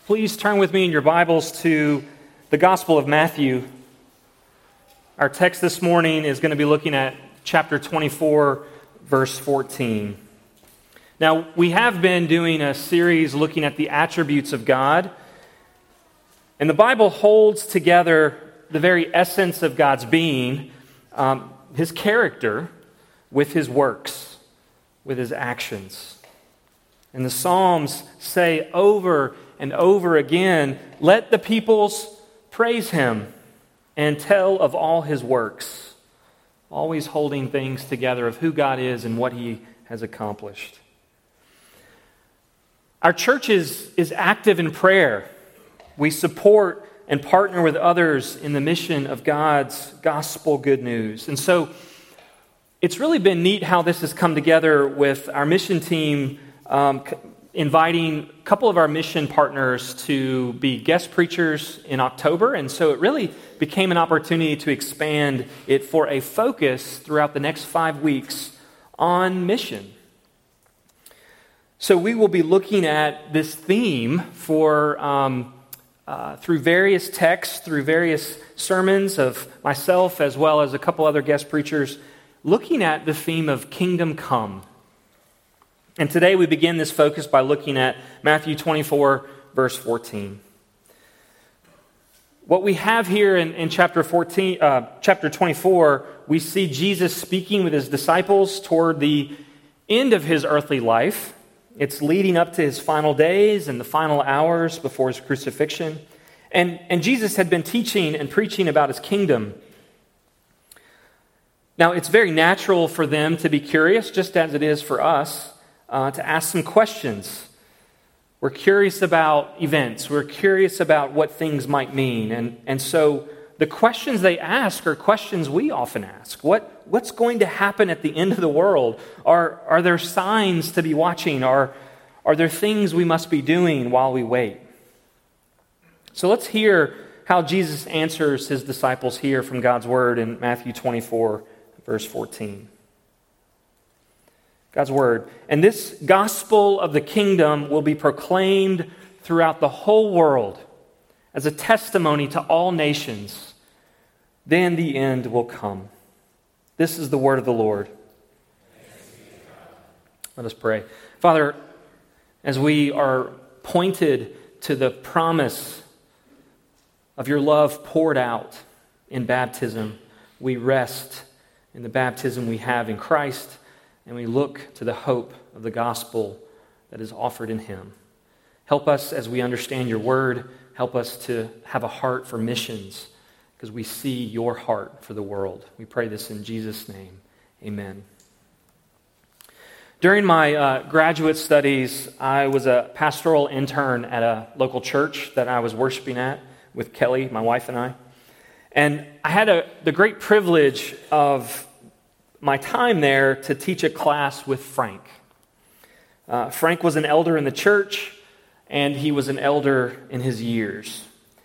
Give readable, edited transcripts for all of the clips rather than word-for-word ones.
Please turn with me in your Bibles to the Gospel of Matthew. Our text this morning is going to be looking at chapter 24, verse 14. Now, we have been doing a series looking at the attributes of God, and the Bible holds together the very essence of God's being, His character, with His works, with His actions. And the Psalms say over and over again, let the peoples praise Him and tell of all His works, always holding things together of who God is and what He has accomplished. Our church is active in prayer. We support and partner with others in the mission of God's gospel good news. And so it's really been neat how this has come together with our mission team inviting a couple of our mission partners to be guest preachers in October. And so it really became an opportunity to expand it for a focus throughout the next 5 weeks on mission. So we will be looking at this theme for through various texts, through various sermons of myself as well as a couple other guest preachers, looking at the theme of Kingdom Come. And today we begin this focus by looking at Matthew 24, verse 14. What we have here in chapter 24, we see Jesus speaking with His disciples toward the end of His earthly life. It's leading up to His final days and the final hours before His crucifixion. And Jesus had been teaching and preaching about His kingdom. Now, it's very natural for them to be curious, just as it is for us, to ask some questions. We're curious about events. We're curious about what things might mean. And so the questions they ask are questions we often ask. What's going to happen at the end of the world? Are there signs to be watching? Are there things we must be doing while we wait? So let's hear how Jesus answers His disciples here from God's Word in Matthew 24, verse 14. God's Word. And this gospel of the kingdom will be proclaimed throughout the whole world as a testimony to all nations. Then the end will come. This is the word of the Lord. Let us pray. Father, as we are pointed to the promise of your love poured out in baptism, we rest in the baptism we have in Christ, and we look to the hope of the gospel that is offered in Him. Help us as we understand your word. Help us to have a heart for missions, because we see your heart for the world. We pray this in Jesus' name. Amen. During my graduate studies, I was a pastoral intern at a local church that I was worshiping at with Kelly, my wife, and I. And I had the great privilege of my time there to teach a class with Frank. Frank was an elder in the church, and he was an elder in his years.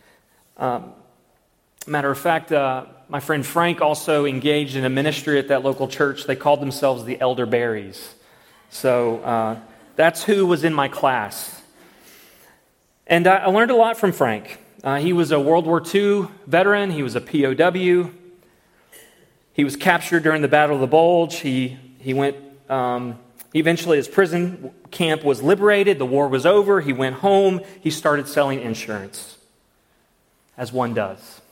Matter of fact, my friend Frank also engaged in a ministry at that local church. They called themselves the Elderberries. So that's who was in my class. And I learned a lot from Frank. He was a World War II veteran. He was a POW. He was captured during the Battle of the Bulge. He went, eventually his prison camp was liberated. The war was over. He went home. He started selling insurance, as one does.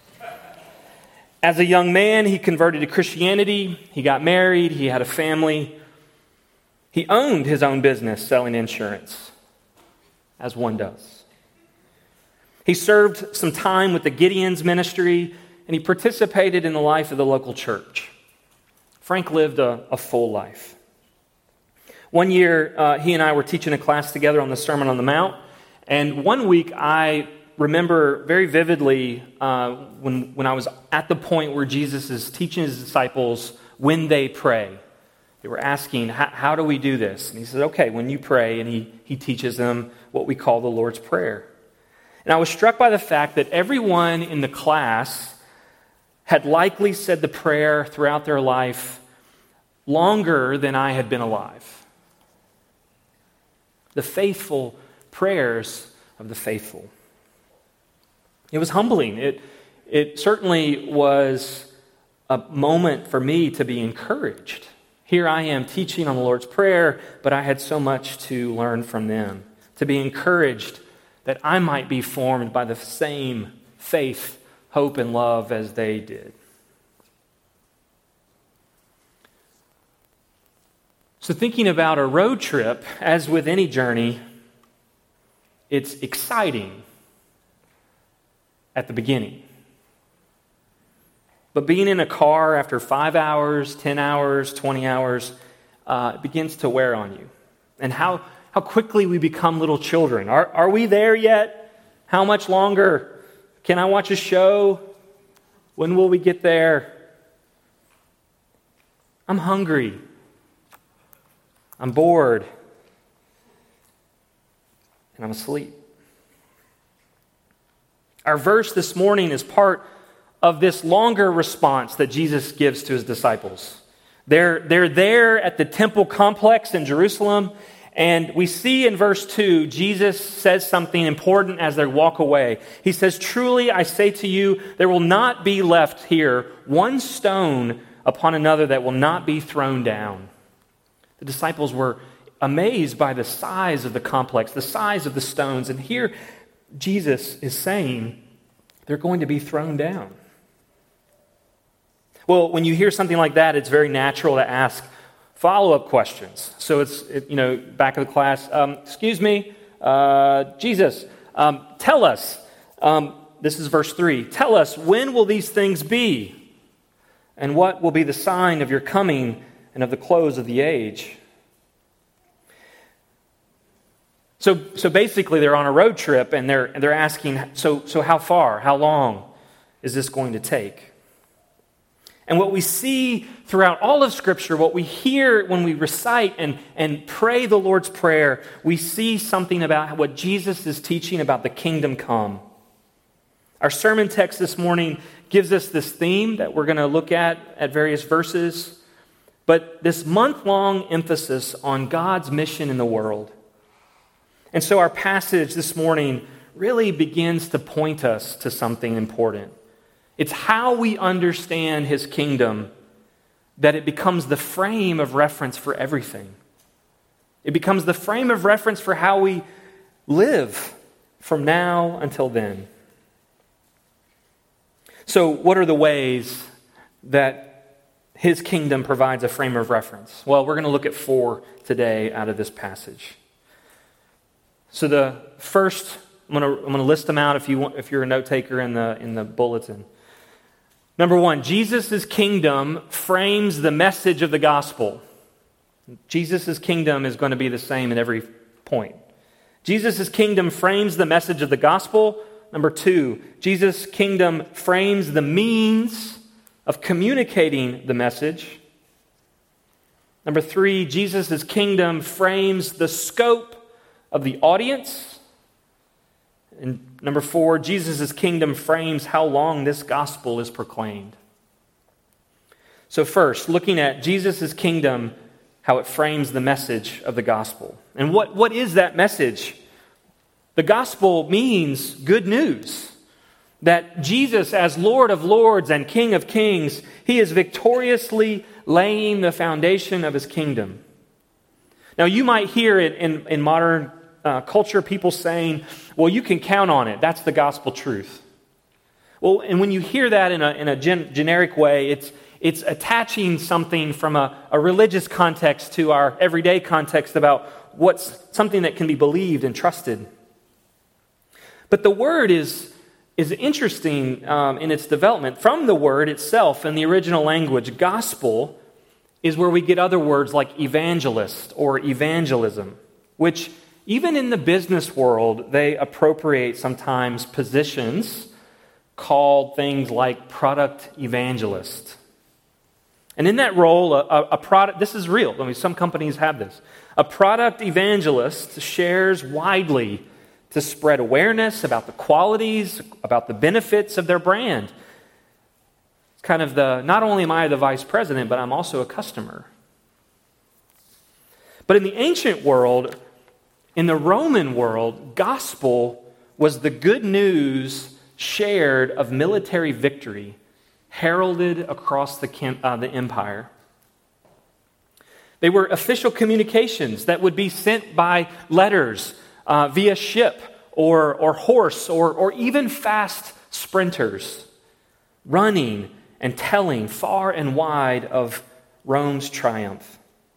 As a young man, he converted to Christianity. He got married. He had a family. He owned his own business selling insurance, as one does. He served some time with the Gideon's ministry, and he participated in the life of the local church. Frank lived a full life. One year, he and I were teaching a class together on the Sermon on the Mount, and one week I remember very vividly when I was at the point where Jesus is teaching His disciples when they pray. They were asking, how do we do this? And He said, okay, when you pray, and he teaches them what we call the Lord's Prayer. And I was struck by the fact that everyone in the class had likely said the prayer throughout their life longer than I had been alive. The faithful prayers of the faithful. It was humbling. It certainly was a moment for me to be encouraged. Here I am teaching on the Lord's Prayer, but I had so much to learn from them, to be encouraged that I might be formed by the same faith, hope, and love as they did. So thinking about a road trip, as with any journey, it's exciting at the beginning. But being in a car after 5 hours, 10 hours, 20 hours, it begins to wear on you. And how quickly we become little children. Are we there yet? How much longer? Can I watch a show? When will we get there? I'm hungry. I'm bored. And I'm asleep. Our verse this morning is part of this longer response that Jesus gives to his disciples. They're there at the temple complex in Jerusalem, and we see in verse 2, Jesus says something important as they walk away. He says, "Truly I say to you, there will not be left here one stone upon another that will not be thrown down." The disciples were amazed by the size of the complex, the size of the stones, and here Jesus is saying they're going to be thrown down. Well, when you hear something like that, it's very natural to ask follow-up questions. So back of the class, excuse me, Jesus, tell us, this is verse 3, tell us, when will these things be? And what will be the sign of your coming and of the close of the age? So basically they're on a road trip and they're asking, so how far, how long is this going to take? And what we see throughout all of Scripture, what we hear when we recite and pray the Lord's Prayer, we see something about what Jesus is teaching about the kingdom come. Our sermon text this morning gives us this theme that we're going to look at various verses, but this month-long emphasis on God's mission in the world. And so our passage this morning really begins to point us to something important. It's how we understand his kingdom that it becomes the frame of reference for everything. It becomes the frame of reference for how we live from now until then. So what are the ways that his kingdom provides a frame of reference? Well, we're going to look at 4 today out of this passage. So the first, I'm going to list them out if you're a note taker in the bulletin. Number 1, Jesus' kingdom frames the message of the gospel. Jesus' kingdom is going to be the same at every point. Jesus' kingdom frames the message of the gospel. Number 2, Jesus' kingdom frames the means of communicating the message. Number 3, Jesus' kingdom frames the scope of the audience. And number 4, Jesus' kingdom frames how long this gospel is proclaimed. So first, looking at Jesus' kingdom, how it frames the message of the gospel. And what is that message? The gospel means good news. That Jesus, as Lord of Lords and King of Kings, he is victoriously laying the foundation of his kingdom. Now you might hear it in modern culture, people saying, well, you can count on it. That's the gospel truth. Well, and when you hear that in a generic way, it's attaching something from a religious context to our everyday context about what's something that can be believed and trusted. But the word is interesting in its development. From the word itself in the original language, gospel is where we get other words like evangelist or evangelism, which even in the business world, they appropriate sometimes positions called things like product evangelist. And in that role, a product, this is real. I mean, some companies have this. A product evangelist shares widely to spread awareness about the qualities, about the benefits of their brand. It's kind of not only am I the vice president, but I'm also a customer. But in the ancient world, in the Roman world, gospel was the good news shared of military victory heralded across the empire. They were official communications that would be sent by letters via ship or horse or even fast sprinters, running and telling far and wide of Rome's triumph.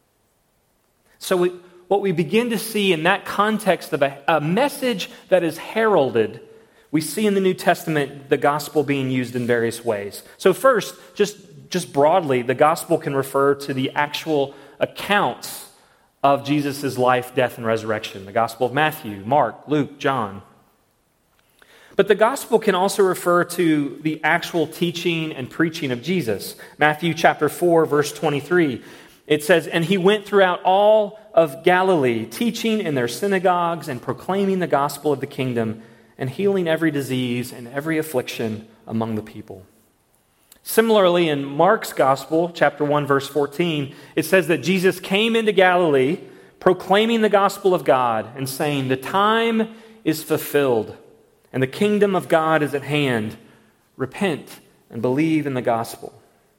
So what we begin to see in that context of a message that is heralded, we see in the New Testament the gospel being used in various ways. So first, just broadly, the gospel can refer to the actual accounts of Jesus' life, death, and resurrection. The Gospel of Matthew, Mark, Luke, John. But the gospel can also refer to the actual teaching and preaching of Jesus. Matthew chapter 4, verse 23. It says, "And he went throughout all of Galilee, teaching in their synagogues and proclaiming the gospel of the kingdom and healing every disease and every affliction among the people." Similarly, in Mark's gospel, chapter 1, verse 14, it says that Jesus came into Galilee proclaiming the gospel of God and saying, "The time is fulfilled and the kingdom of God is at hand. Repent and believe in the gospel."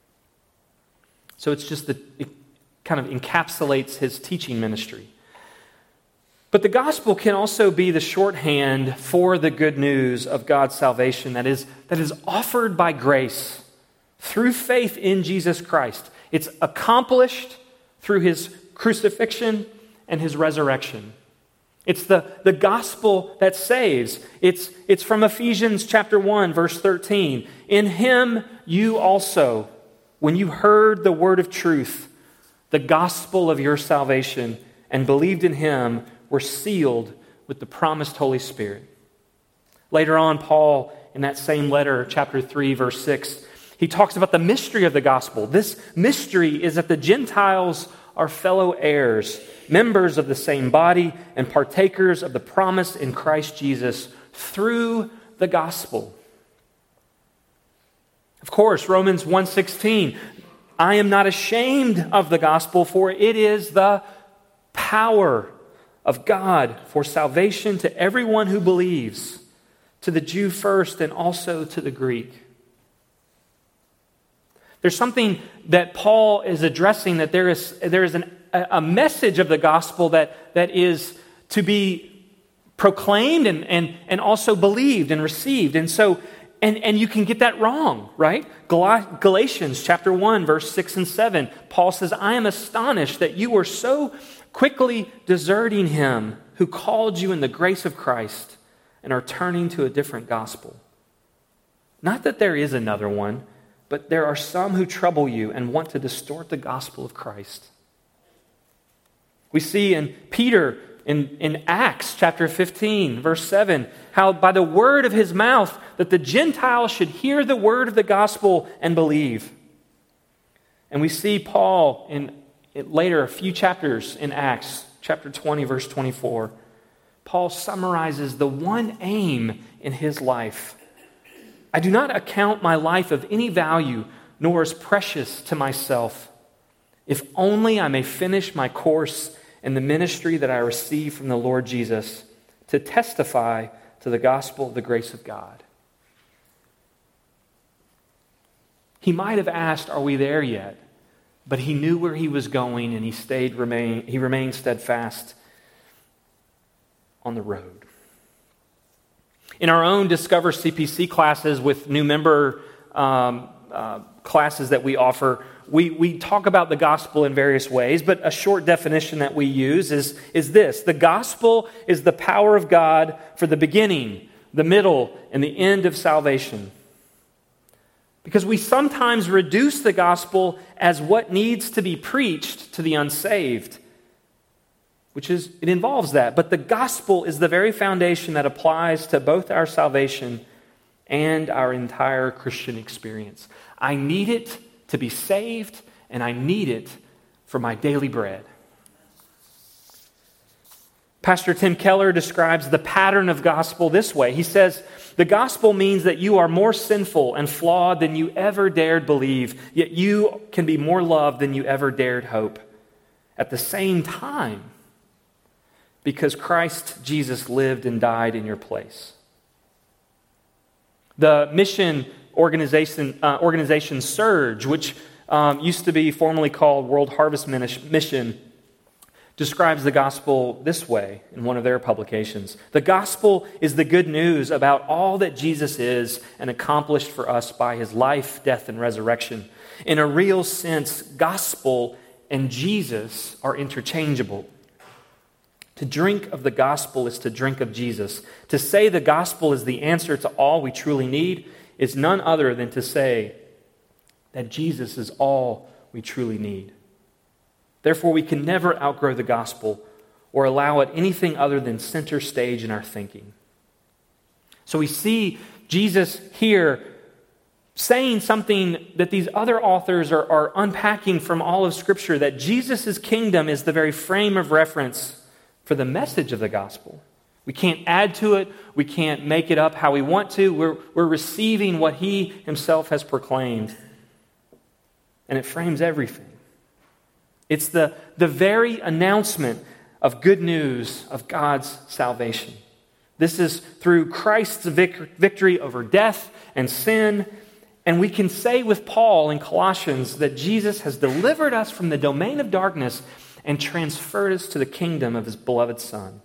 So it kind of encapsulates his teaching ministry. But the gospel can also be the shorthand for the good news of God's salvation that is offered by grace through faith in Jesus Christ. It's accomplished through his crucifixion and his resurrection. It's the gospel that saves. It's from Ephesians chapter 1, verse 13. "In him you also, when you heard the word of truth, the gospel of your salvation, and believed in him, were sealed with the promised Holy Spirit." Later on, Paul, in that same letter, chapter 3, verse 6, he talks about the mystery of the gospel. This mystery is that the Gentiles are fellow heirs, members of the same body, and partakers of the promise in Christ Jesus through the gospel. Of course, Romans 1:16, "I am not ashamed of the gospel, for it is the power of God for salvation to everyone who believes, to the Jew first and also to the Greek." There's something that Paul is addressing, that there is a message of the gospel that is to be proclaimed and also believed and received. And so, and you can get that wrong, right? Galatians chapter 1, verse 6 and 7, Paul says, "I am astonished that you were so quickly deserting him who called you in the grace of Christ and are turning to a different gospel. Not that there is another one, but there are some who trouble you and want to distort the gospel of Christ." We see in Peter, in Acts chapter 15, verse 7, how by the word of his mouth that the Gentiles should hear the word of the gospel and believe. And we see Paul later, a few chapters in Acts, chapter 20, verse 24. Paul summarizes the one aim in his life. "I do not account my life of any value, nor as precious to myself, if only I may finish my course in the ministry that I received from the Lord Jesus, to testify to the gospel of the grace of God." He might have asked, "Are we there yet?" But he knew where he was going, and he remained steadfast on the road. In our own Discover CPC classes with new member classes that we offer, we talk about the gospel in various ways, but a short definition that we use is this: the gospel is the power of God for the beginning, the middle, and the end of salvation. Because we sometimes reduce the gospel as what needs to be preached to the unsaved, it involves that. But the gospel is the very foundation that applies to both our salvation and our entire Christian experience. I need it to be saved, and I need it for my daily bread. Pastor Tim Keller describes the pattern of gospel this way. He says, "The gospel means that you are more sinful and flawed than you ever dared believe, yet you can be more loved than you ever dared hope. At the same time, because Christ Jesus lived and died in your place. The mission organization Surge, which used to be formerly called World Harvest Mission, describes the gospel this way in one of their publications. The gospel is the good news about all that Jesus is and accomplished for us by his life, death, and resurrection. In a real sense, gospel and Jesus are interchangeable. To drink of the gospel is to drink of Jesus. To say the gospel is the answer to all we truly need is none other than to say that Jesus is all we truly need. Therefore, we can never outgrow the gospel or allow it anything other than center stage in our thinking. So we see Jesus here saying something that these other authors are unpacking from all of Scripture, that Jesus' kingdom is the very frame of reference for the message of the gospel. We can't add to it. We can't make it up how we want to. We're receiving what he himself has proclaimed. And it frames everything. It's the very announcement of good news of God's salvation. This is through Christ's victory over death and sin. And we can say with Paul in Colossians that Jesus has delivered us from the domain of darkness and transferred us to the kingdom of his beloved Son.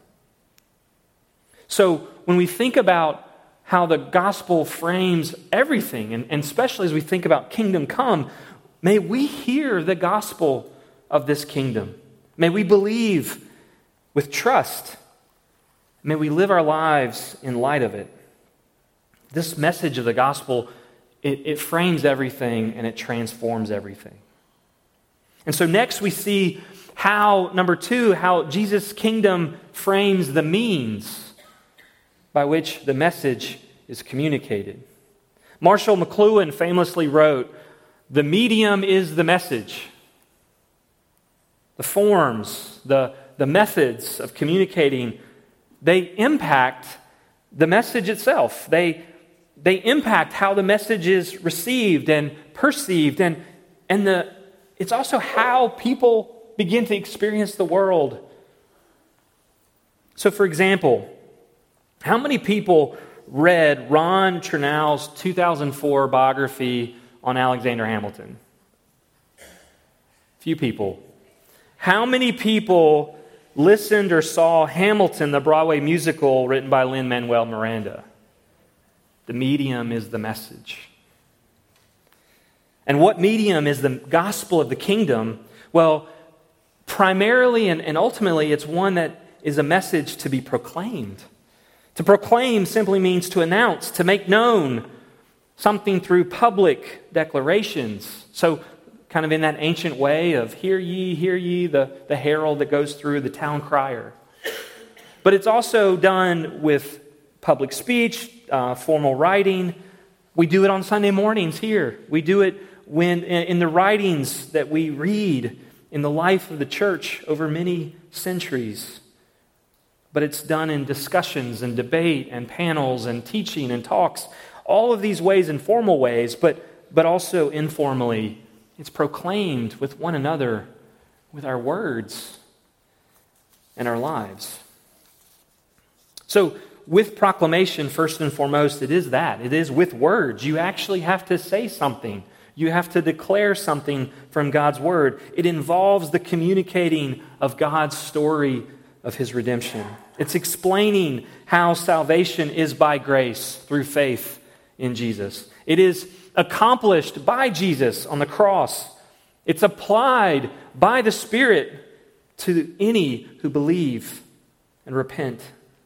So when we think about how the gospel frames everything, and especially as we think about kingdom come, may we hear the gospel of this kingdom. May we believe with trust. May we live our lives in light of it. This message of the gospel, it frames everything and it transforms everything. And so next we see number two, how Jesus' kingdom frames the means by which the message is communicated. Marshall McLuhan famously wrote, "The medium is the message." The forms, the methods of communicating, they impact the message itself. They impact how the message is received and perceived, and it's also how people begin to experience the world. So, for example, how many people read Ron Chernow's 2004 biography on Alexander Hamilton? Few people. How many people listened or saw Hamilton, the Broadway musical written by Lin-Manuel Miranda? The medium is the message. And what medium is the gospel of the kingdom? Well, primarily and ultimately, it's one that is a message to be proclaimed. To proclaim simply means to announce, to make known something through public declarations. So, kind of in that ancient way of hear ye, the herald that goes through the town crier. But it's also done with public speech, formal writing. We do it on Sunday mornings here. We do it when in the writings that we read in the life of the church over many centuries. But it's done in discussions and debate and panels and teaching and talks. All of these ways in formal ways, but also informally. It's proclaimed with one another, with our words and our lives. So, with proclamation, first and foremost, it is that. It is with words. You actually have to say something. You have to declare something from God's word. It involves the communicating of God's story of his redemption. It's explaining how salvation is by grace through faith in Jesus. It is accomplished by Jesus on the cross. It's applied by the Spirit to any who believe and repent.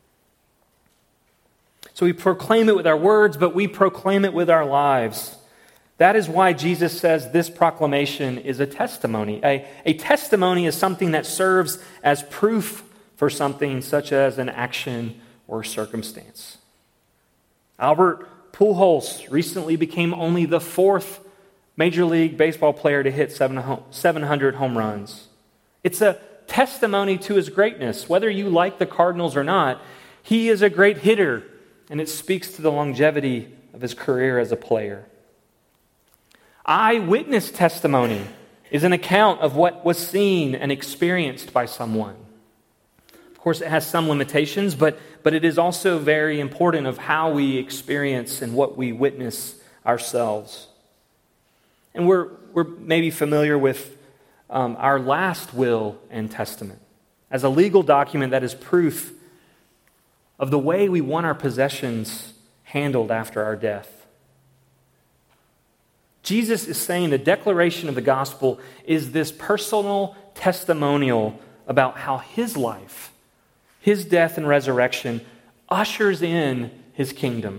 So we proclaim it with our words, but we proclaim it with our lives. That is why Jesus says this proclamation is a testimony. A testimony is something that serves as proof for something such as an action or circumstance. Albert Pujols recently became only the fourth Major League Baseball player to hit 700 home runs. It's a testimony to his greatness. Whether you like the Cardinals or not, he is a great hitter, and it speaks to the longevity of his career as a player. Eyewitness testimony is an account of what was seen and experienced by someone. Of course, it has some limitations, but it is also very important of how we experience and what we witness ourselves. And we're maybe familiar with our last will and testament as a legal document that is proof of the way we want our possessions handled after our death. Jesus is saying the declaration of the gospel is this personal testimonial about how his life, his death and resurrection ushers in his kingdom.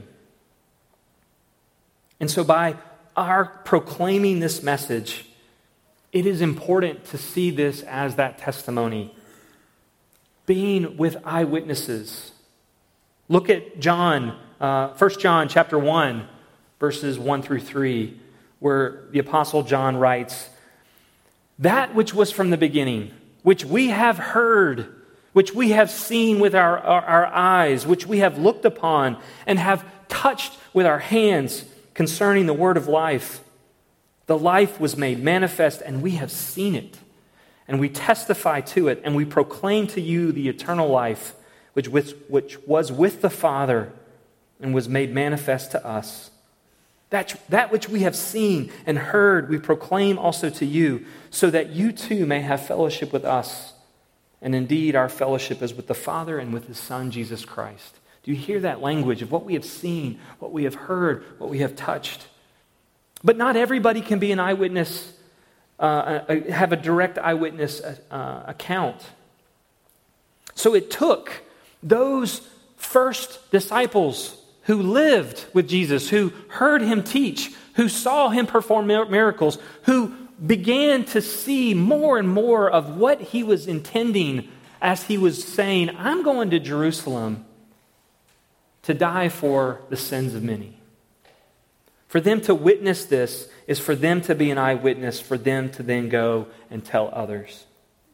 And so by our proclaiming this message, it is important to see this as that testimony, being with eyewitnesses. Look at John, 1 John chapter 1, verses 1 through 3, where the Apostle John writes, "That which was from the beginning, which we have heard, which we have seen with our eyes, which we have looked upon and have touched with our hands concerning the word of life. The life was made manifest, and we have seen it, and we testify to it, and we proclaim to you the eternal life, which was with the Father and was made manifest to us. That which we have seen and heard, we proclaim also to you, so that you too may have fellowship with us. And indeed, our fellowship is with the Father and with His Son, Jesus Christ." Do you hear that language of what we have seen, what we have heard, what we have touched? But not everybody can be an eyewitness, have a direct eyewitness account. So it took those first disciples who lived with Jesus, who heard him teach, who saw him perform miracles, who began to see more and more of what he was intending as he was saying, "I'm going to Jerusalem to die for the sins of many." For them to witness this is for them to be an eyewitness, for them to then go and tell others.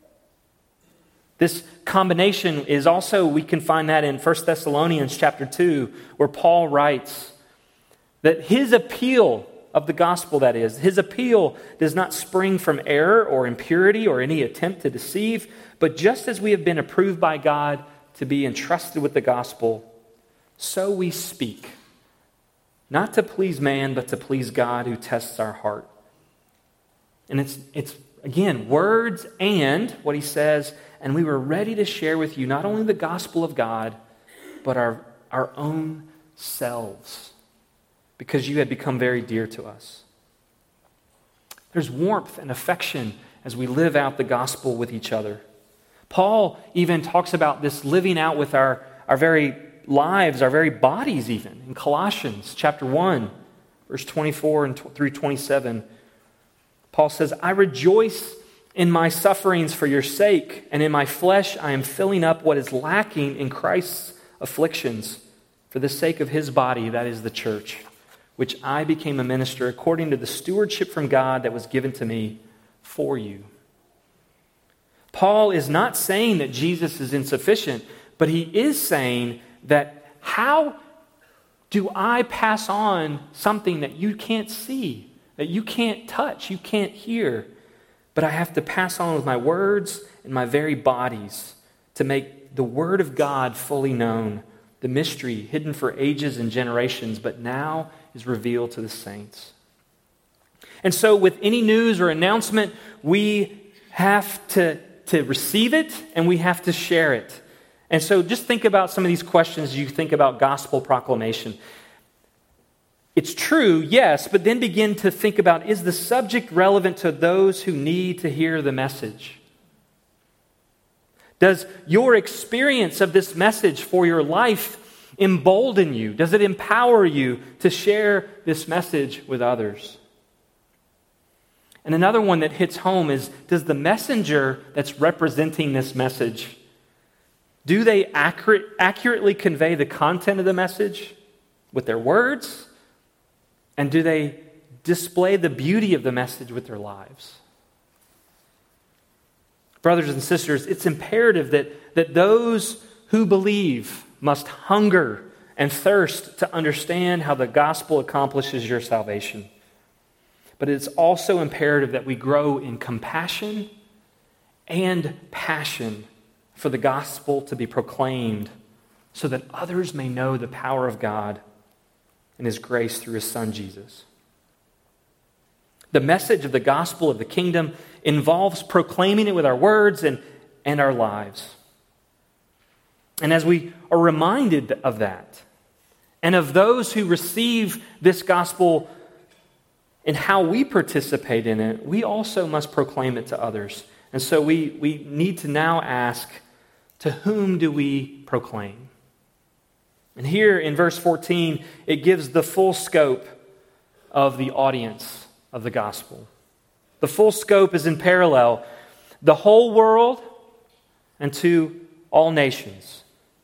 This combination is also, we can find that in 1 Thessalonians chapter 2, where Paul writes that his appeal of the gospel, that is, his appeal does not spring from error or impurity or any attempt to deceive, but just as we have been approved by God to be entrusted with the gospel, so we speak, not to please man, but to please God who tests our heart. And it's again, words and what he says, and we were ready to share with you not only the gospel of God, but our own selves, because you had become very dear to us. There's warmth and affection as we live out the gospel with each other. Paul even talks about this living out with our very lives, our very bodies even, in Colossians chapter 1, verse 24 through 27. Paul says, "I rejoice in my sufferings for your sake, and in my flesh I am filling up what is lacking in Christ's afflictions for the sake of his body, that is the church, which I became a minister according to the stewardship from God that was given to me for you." Paul is not saying that Jesus is insufficient, but he is saying that how do I pass on something that you can't see, that you can't touch, you can't hear, but I have to pass on with my words and my very bodies to make the Word of God fully known, the mystery hidden for ages and generations, but now is revealed to the saints. And so with any news or announcement, we have to receive it and we have to share it. And so just think about some of these questions as you think about gospel proclamation. It's true, yes, but then begin to think about, is the subject relevant to those who need to hear the message? Does your experience of this message for your life embolden you? Does it empower you to share this message with others? And another one that hits home is, does the messenger that's representing this message, do they accurately convey the content of the message with their words? And do they display the beauty of the message with their lives? Brothers and sisters, it's imperative that those who believe must hunger and thirst to understand how the gospel accomplishes your salvation. But it's also imperative that we grow in compassion and passion for the gospel to be proclaimed so that others may know the power of God and His grace through His Son, Jesus. The message of the gospel of the kingdom involves proclaiming it with our words and our lives. And as we are reminded of that, and of those who receive this gospel and how we participate in it, we also must proclaim it to others. And so we need to now ask, to whom do we proclaim? And here in verse 14, it gives the full scope of the audience of the gospel. The full scope is in parallel, the whole world and to all nations.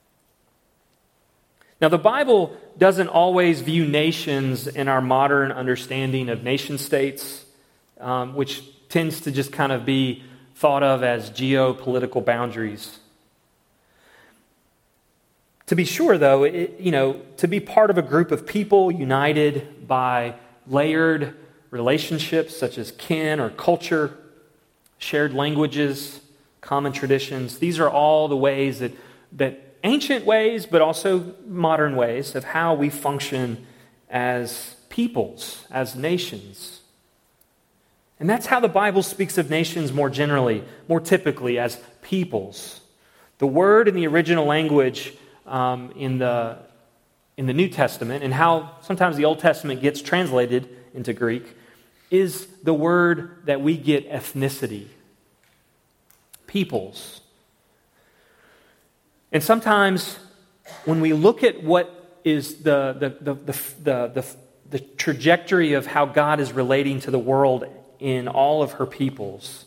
Now, the Bible doesn't always view nations in our modern understanding of nation states, which tends to just kind of be thought of as geopolitical boundaries. To be sure, though, to be part of a group of people united by layered relationships such as kin or culture, shared languages, common traditions, these are all the ways that ancient ways, but also modern ways of how we function as peoples, as nations. And that's how the Bible speaks of nations more generally, more typically as peoples. The word in the original language in the New Testament, and how sometimes the Old Testament gets translated into Greek, is the word that we get ethnicity. Peoples. And sometimes when we look at what is the trajectory of how God is relating to the world in all of her peoples,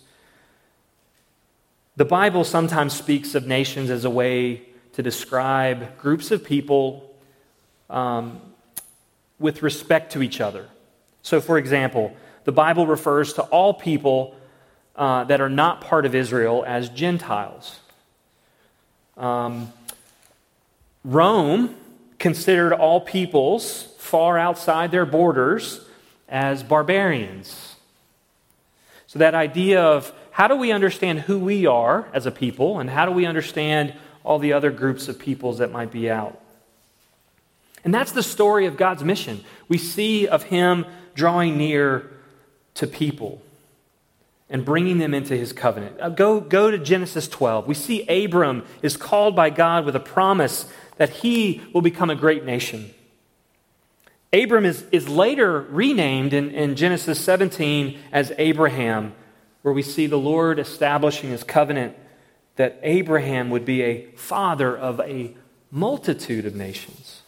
the Bible sometimes speaks of nations as a way to describe groups of people with respect to each other. So, for example, the Bible refers to all people that are not part of Israel as Gentiles. Rome considered all peoples far outside their borders as barbarians. So that idea of how do we understand who we are as a people, and how do we understand all the other groups of peoples that might be out? And that's the story of God's mission. We see of Him drawing near to people and bringing them into His covenant. Go to Genesis 12. We see Abram is called by God with a promise that he will become a great nation. Abram is later renamed in Genesis 17 as Abraham, where we see the Lord establishing His covenant that Abraham would be a father of a multitude of nations.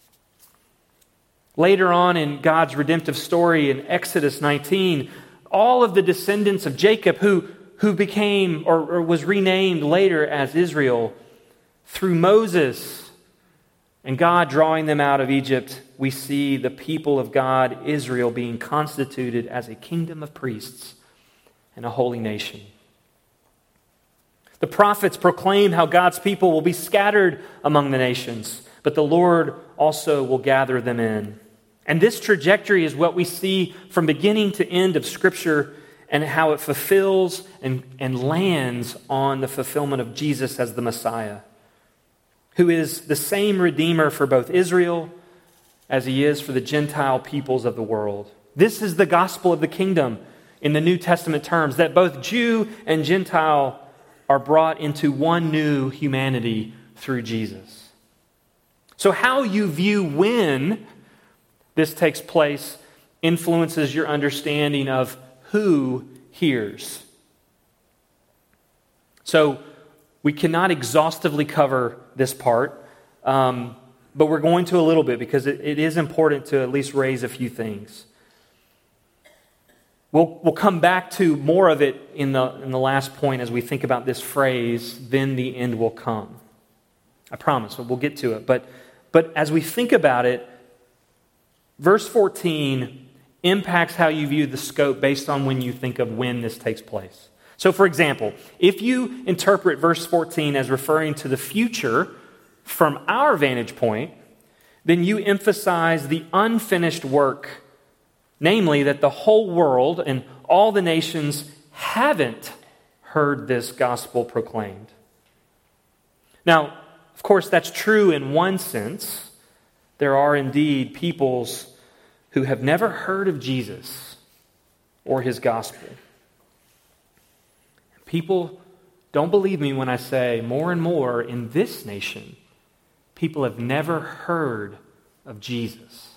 Later on in God's redemptive story in Exodus 19, all of the descendants of Jacob who became or was renamed later as Israel, through Moses and God drawing them out of Egypt, we see the people of God, Israel, being constituted as a kingdom of priests and a holy nation. The prophets proclaim how God's people will be scattered among the nations, but the Lord also will gather them in. And this trajectory is what we see from beginning to end of Scripture, and how it fulfills and lands on the fulfillment of Jesus as the Messiah, who is the same Redeemer for both Israel as He is for the Gentile peoples of the world. This is the gospel of the kingdom in the New Testament terms, that both Jew and Gentile are brought into one new humanity through Jesus. So how you view when this takes place influences your understanding of who hears. So we cannot exhaustively cover this part, but we're going to a little bit because it is important to at least raise a few things. We'll come back to more of it in the last point as we think about this phrase, then the end will come. I promise, but we'll get to it. But as we think about it, verse 14 impacts how you view the scope based on when you think of when this takes place. So, for example, if you interpret verse 14 as referring to the future from our vantage point, then you emphasize the unfinished work, namely that the whole world and all the nations haven't heard this gospel proclaimed. Now, of course, that's true in one sense. There are indeed peoples who have never heard of Jesus or his gospel. People don't believe me when I say more and more in this nation, people have never heard of Jesus.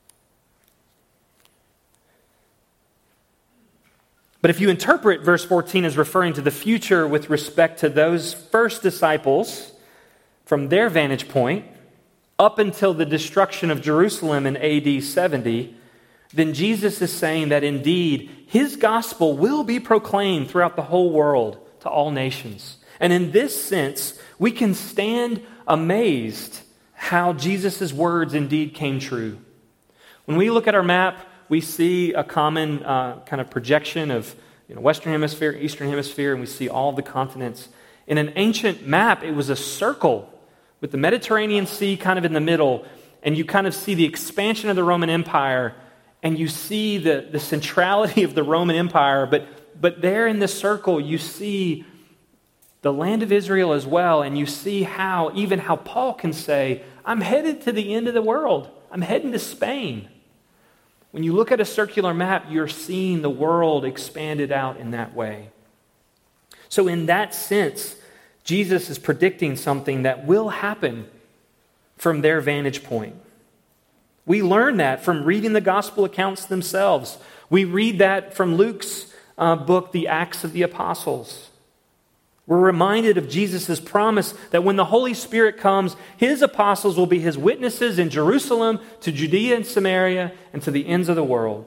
But if you interpret verse 14 as referring to the future with respect to those first disciples from their vantage point, up until the destruction of Jerusalem in AD 70, then Jesus is saying that indeed his gospel will be proclaimed throughout the whole world to all nations. And in this sense, we can stand amazed how Jesus' words indeed came true. When we look at our map, we see a common kind of projection of Western Hemisphere, Eastern Hemisphere, and we see all the continents. In an ancient map, it was a circle with the Mediterranean Sea kind of in the middle, and you kind of see the expansion of the Roman Empire, and you see the centrality of the Roman Empire, but there in this circle, you see the land of Israel as well, and you see how Paul can say, I'm headed to the end of the world. I'm heading to Spain. When you look at a circular map, you're seeing the world expanded out in that way. So in that sense, Jesus is predicting something that will happen from their vantage point. We learn that from reading the gospel accounts themselves. We read that from Luke's book, The Acts of the Apostles. We're reminded of Jesus' promise that when the Holy Spirit comes, his apostles will be his witnesses in Jerusalem, to Judea and Samaria, and to the ends of the world.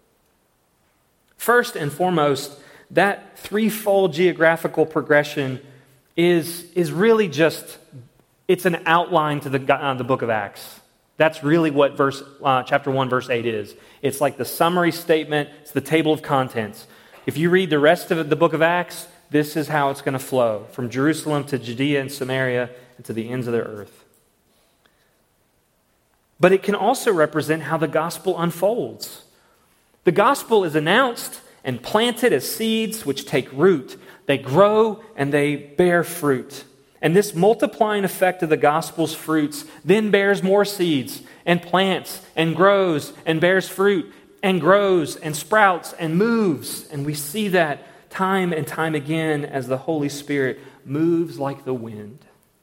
First and foremost, that threefold geographical progression is really just, it's an outline to the book of Acts. That's really what chapter 1, verse 8 is. It's like the summary statement. It's the table of contents. If you read the rest of the book of Acts, this is how it's going to flow, from Jerusalem to Judea and Samaria and to the ends of the earth. But it can also represent how the gospel unfolds. The gospel is announced and planted as seeds which take root. They grow and they bear fruit. And this multiplying effect of the gospel's fruits then bears more seeds and plants and grows and bears fruit and grows and sprouts and moves. And we see that time and time again as the Holy Spirit moves like the wind.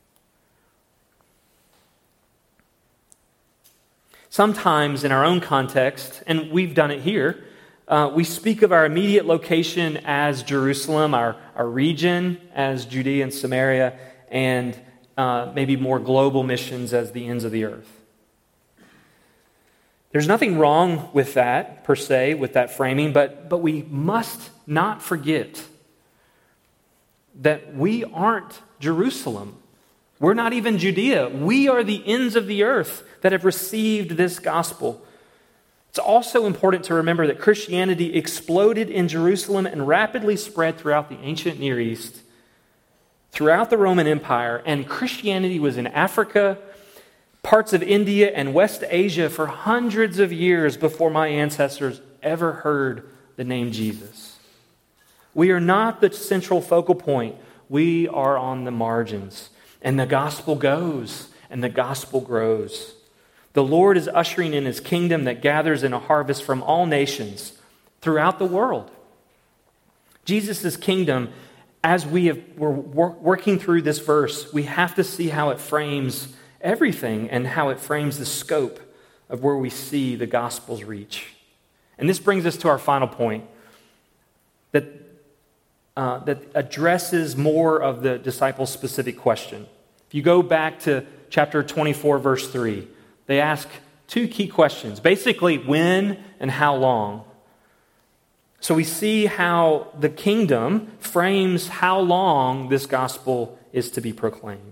Sometimes in our own context, and we've done it here, we speak of our immediate location as Jerusalem, our region as Judea and Samaria, and maybe more global missions as the ends of the earth. There's nothing wrong with that, per se, with that framing, but we must not forget that we aren't Jerusalem. We're not even Judea. We are the ends of the earth that have received this gospel. It's also important to remember that Christianity exploded in Jerusalem and rapidly spread throughout the ancient Near East, throughout the Roman Empire, and Christianity was in Africa, parts of India, and West Asia for hundreds of years before my ancestors ever heard the name Jesus. We are not the central focal point. We are on the margins. And the gospel goes, and the gospel grows. The Lord is ushering in his kingdom that gathers in a harvest from all nations throughout the world. Jesus' kingdom, as we're working through this verse, we have to see how it frames everything and how it frames the scope of where we see the gospel's reach. And this brings us to our final point that addresses more of the disciples' specific question. If you go back to chapter 24, verse 3, they ask two key questions, basically when and how long. So we see how the kingdom frames how long this gospel is to be proclaimed.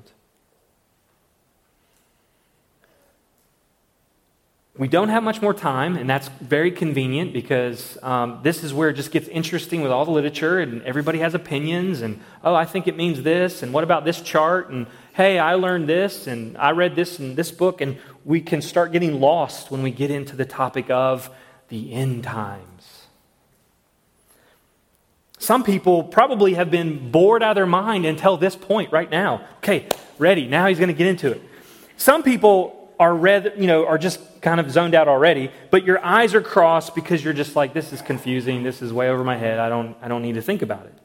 We don't have much more time, and that's very convenient because this is where it just gets interesting with all the literature, and everybody has opinions, and, oh, I think it means this, and what about this chart, and, hey, I learned this, and I read this in this book, and we can start getting lost when we get into the topic of the end times. Some people probably have been bored out of their mind until this point right now. Okay, ready. Now he's going to get into it. Some people are just kind of zoned out already, but your eyes are crossed because you're just like, this is confusing. This is way over my head. I don't need to think about it.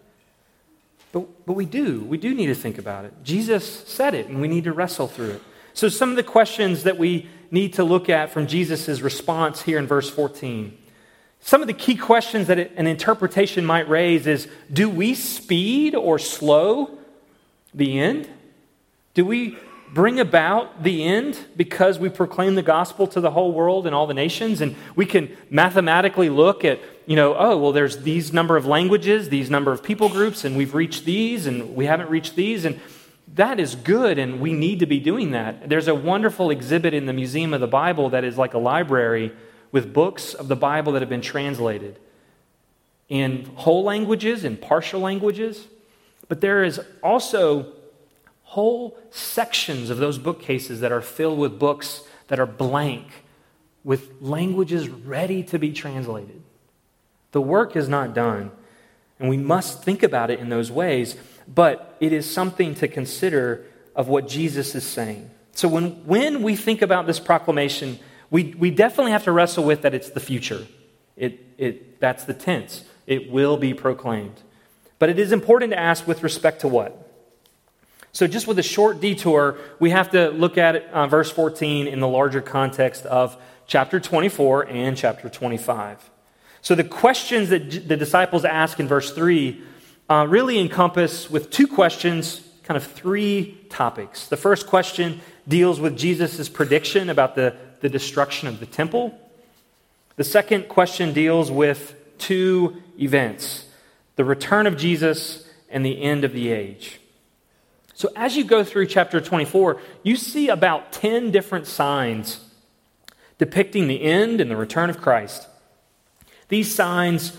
But we do. We do need to think about it. Jesus said it, and we need to wrestle through it. So some of the questions that we need to look at from Jesus' response here in verse 14. Some of the key questions that an interpretation might raise is, do we speed or slow the end? Do we bring about the end because we proclaim the gospel to the whole world and all the nations? And we can mathematically look at, there's these number of languages, these number of people groups, and we've reached these, and we haven't reached these, and that is good, and we need to be doing that. There's a wonderful exhibit in the Museum of the Bible that is like a library with books of the Bible that have been translated in whole languages and partial languages. But there is also whole sections of those bookcases that are filled with books that are blank, with languages ready to be translated. The work is not done, and we must think about it in those ways, but it is something to consider of what Jesus is saying. So when we think about this proclamation, we definitely have to wrestle with that it's the future. That's the tense. It will be proclaimed. But it is important to ask with respect to what? So just with a short detour, we have to look at verse 14 in the larger context of chapter 24 and chapter 25. So the questions that the disciples ask in verse 3 really encompass with two questions, kind of three topics. The first question deals with Jesus' prediction about the destruction of the temple. The second question deals with two events, the return of Jesus and the end of the age. So as you go through chapter 24, you see about 10 different signs depicting the end and the return of Christ. These signs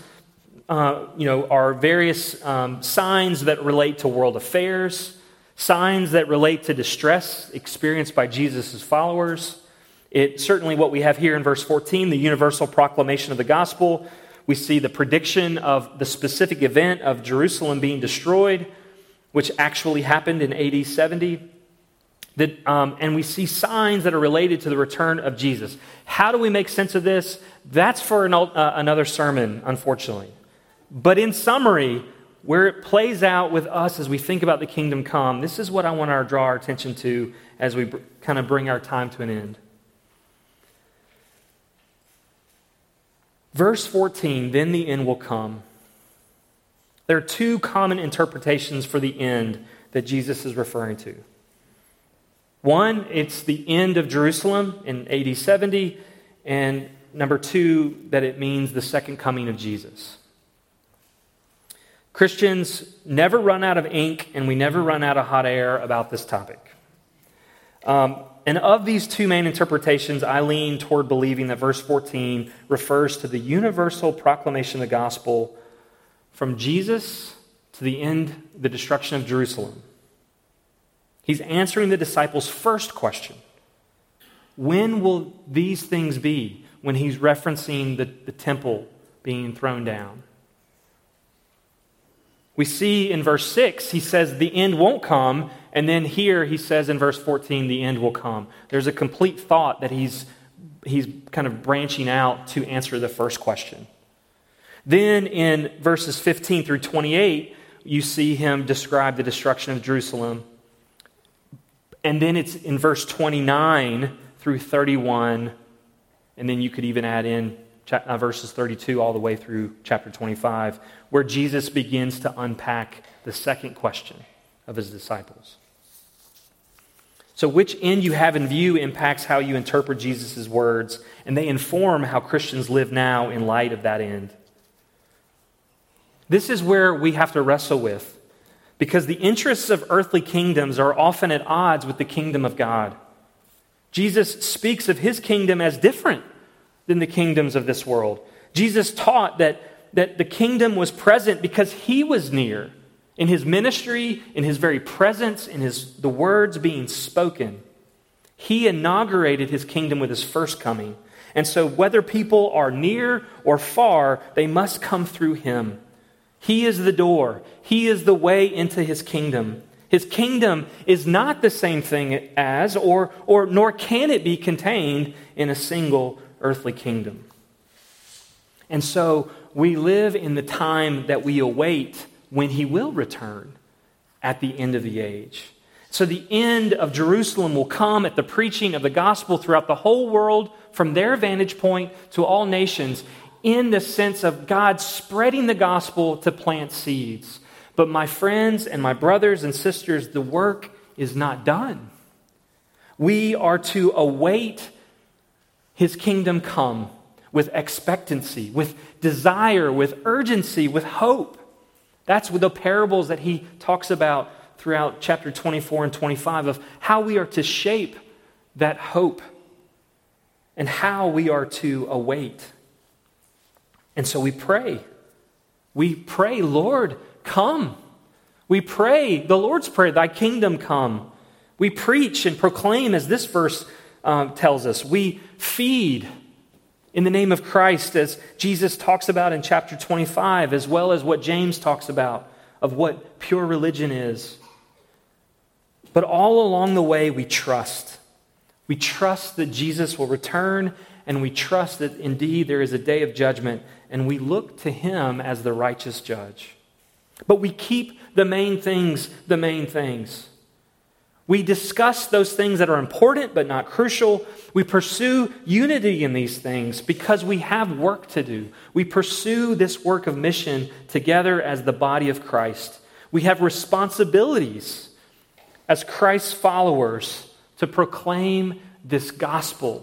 are various signs that relate to world affairs, signs that relate to distress experienced by Jesus' followers. It's certainly what we have here in verse 14, the universal proclamation of the gospel. We see the prediction of the specific event of Jerusalem being destroyed, which actually happened in AD 70. And we see signs that are related to the return of Jesus. How do we make sense of this? That's for another sermon, unfortunately. But in summary, where it plays out with us as we think about the kingdom come, this is what I want to draw our attention to as we kind of bring our time to an end. Verse 14, then the end will come. There are two common interpretations for the end that Jesus is referring to. One, it's the end of Jerusalem in AD 70, and number two, that it means the second coming of Jesus. Christians never run out of ink, and we never run out of hot air about this topic. And of these two main interpretations, I lean toward believing that verse 14 refers to the universal proclamation of the gospel from Jesus to the end, the destruction of Jerusalem. He's answering the disciples' first question. When will these things be? When he's referencing the temple being thrown down. We see in verse 6, he says the end won't come, and then here he says in verse 14, the end will come. There's a complete thought that he's kind of branching out to answer the first question. Then in verses 15 through 28, you see him describe the destruction of Jerusalem. And then it's in verse 29 through 31, and then you could even add in verses 32 all the way through chapter 25, where Jesus begins to unpack the second question of his disciples. So which end you have in view impacts how you interpret Jesus' words, and they inform how Christians live now in light of that end. This is where we have to wrestle with, because the interests of earthly kingdoms are often at odds with the kingdom of God. Jesus speaks of his kingdom as different than the kingdoms of this world. Jesus taught that the kingdom was present because he was near in his ministry, in his very presence, in the words being spoken. He inaugurated his kingdom with his first coming. And so whether people are near or far, they must come through him. He is the door. He is the way into his kingdom. His kingdom is not the same thing as, or nor can it be contained in a single earthly kingdom. And so we live in the time that we await when He will return at the end of the age. So the end of Jerusalem will come at the preaching of the gospel throughout the whole world from their vantage point to all nations, in the sense of God spreading the gospel to plant seeds. But my friends and my brothers and sisters, the work is not done. We are to await His kingdom come with expectancy, with desire, with urgency, with hope. That's with the parables that He talks about throughout chapter 24 and 25 of how we are to shape that hope and how we are to await. And so we pray. We pray, Lord, come. We pray the Lord's Prayer, thy kingdom come. We preach and proclaim, as this verse tells us. We feed in the name of Christ, as Jesus talks about in chapter 25, as well as what James talks about of what pure religion is. But all along the way, we trust. We trust that Jesus will return, and we trust that indeed there is a day of judgment, and we look to Him as the righteous judge. But we keep the main things the main things. We discuss those things that are important but not crucial. We pursue unity in these things because we have work to do. We pursue this work of mission together as the body of Christ. We have responsibilities as Christ's followers to proclaim this gospel.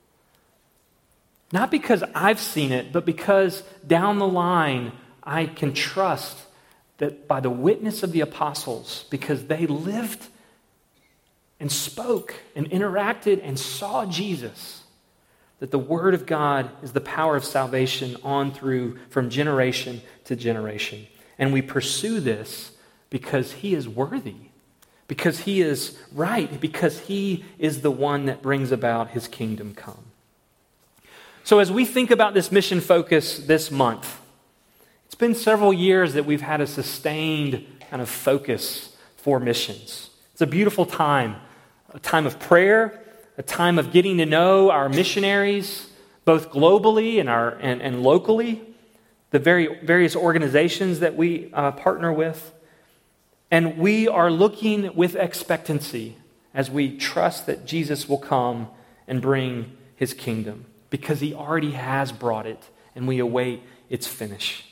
Not because I've seen it, but because down the line I can trust that by the witness of the apostles, because they lived and spoke and interacted and saw Jesus, that the Word of God is the power of salvation on through from generation to generation. And we pursue this because He is worthy, because He is right, because He is the one that brings about His kingdom come. So as we think about this mission focus this month, it's been several years that we've had a sustained kind of focus for missions. It's a beautiful time, a time of prayer, a time of getting to know our missionaries, both globally and locally, the various organizations that we partner with. And we are looking with expectancy as we trust that Jesus will come and bring His kingdom, because He already has brought it, and we await its finish.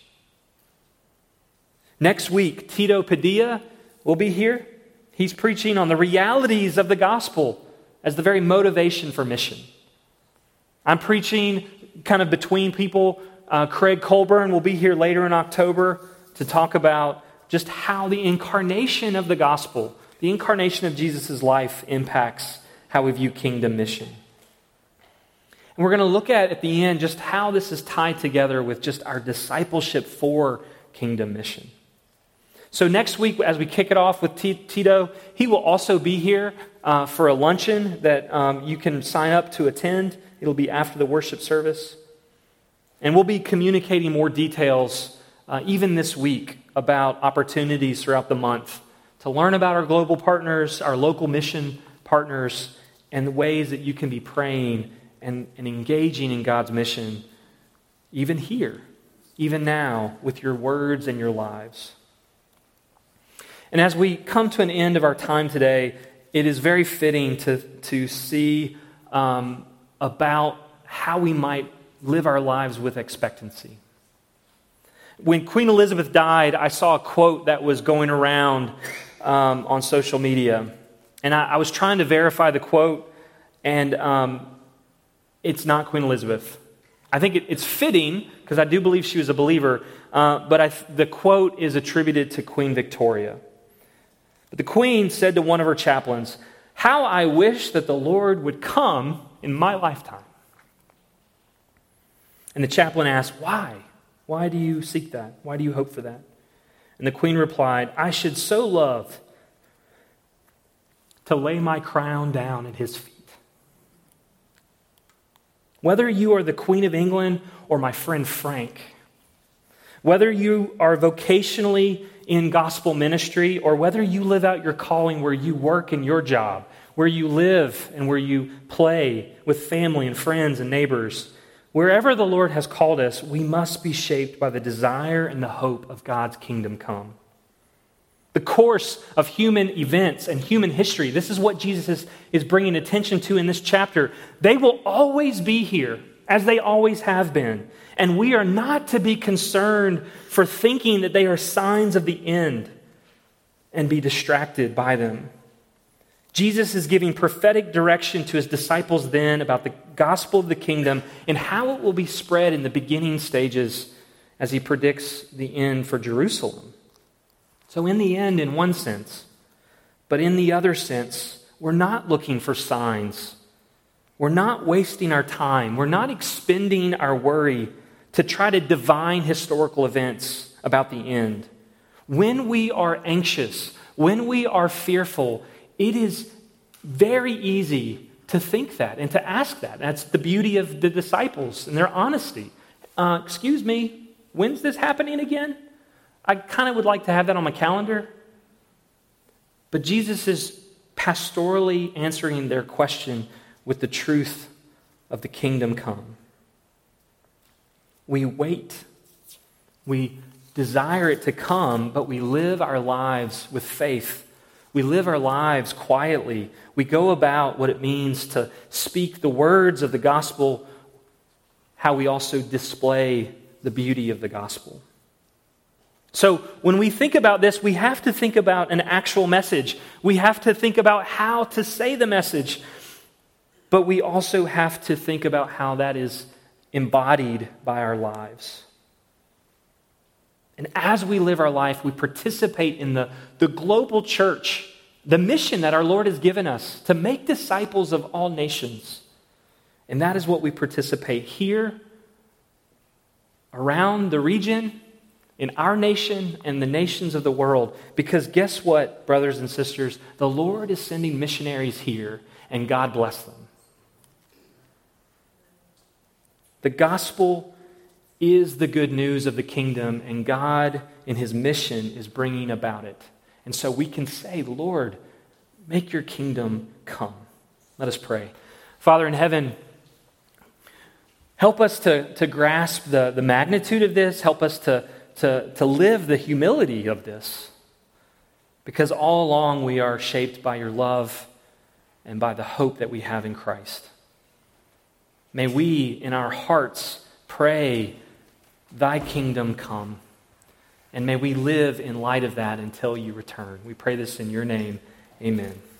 Next week, Tito Padilla will be here. He's preaching on the realities of the gospel as the very motivation for mission. I'm preaching kind of between people. Craig Colburn will be here later in October to talk about just how the incarnation of the gospel, the incarnation of Jesus' life, impacts how we view kingdom mission. And we're going to look at the end just how this is tied together with just our discipleship for kingdom mission. So next week, as we kick it off with Tito, he will also be here for a luncheon that you can sign up to attend. It'll be after the worship service. And we'll be communicating more details even this week about opportunities throughout the month to learn about our global partners, our local mission partners, and the ways that you can be praying and engaging in God's mission even here, even now, with your words and your lives. And as we come to an end of our time today, it is very fitting to see about how we might live our lives with expectancy. When Queen Elizabeth died, I saw a quote that was going around on social media. And I was trying to verify the quote, and it's not Queen Elizabeth. I think it's fitting, because I do believe she was a believer, but the quote is attributed to Queen Victoria. But the Queen said to one of her chaplains, "How I wish that the Lord would come in my lifetime." And the chaplain asked, "Why? Why do you seek that? Why do you hope for that?" And the Queen replied, "I should so love to lay my crown down at His feet." Whether you are the Queen of England or my friend Frank, Whether you are vocationally in gospel ministry or whether you live out your calling where you work in your job, where you live and where you play with family and friends and neighbors, wherever the Lord has called us, we must be shaped by the desire and the hope of God's kingdom come. The course of human events and human history, this is what Jesus is bringing attention to in this chapter. They will always be here, as they always have been. And we are not to be concerned for thinking that they are signs of the end and be distracted by them. Jesus is giving prophetic direction to his disciples then about the gospel of the kingdom and how it will be spread in the beginning stages as he predicts the end for Jerusalem. So in the end, in one sense, but in the other sense, we're not looking for signs. We're not wasting our time. We're not expending our worry to try to divine historical events about the end. When we are anxious, when we are fearful, it is very easy to think that and to ask that. That's the beauty of the disciples and their honesty. Excuse me, when's this happening again? I kind of would like to have that on my calendar. But Jesus is pastorally answering their question with the truth of the kingdom come. We wait. We desire it to come, but we live our lives with faith. We live our lives quietly. We go about what it means to speak the words of the gospel, how we also display the beauty of the gospel. So when we think about this, we have to think about an actual message. We have to think about how to say the message. But we also have to think about how that is embodied by our lives. And as we live our life, we participate in the global church, the mission that our Lord has given us to make disciples of all nations. And that is what we participate here, around the region, in our nation and the nations of the world. Because guess what, brothers and sisters? The Lord is sending missionaries here, and God bless them. The gospel is the good news of the kingdom, and God in his mission is bringing about it. And so we can say, Lord, make your kingdom come. Let us pray. Father in heaven, help us to grasp the magnitude of this. Help us to live the humility of this. Because all along we are shaped by your love and by the hope that we have in Christ. May we, in our hearts, pray, thy kingdom come. And may we live in light of that until you return. We pray this in your name. Amen.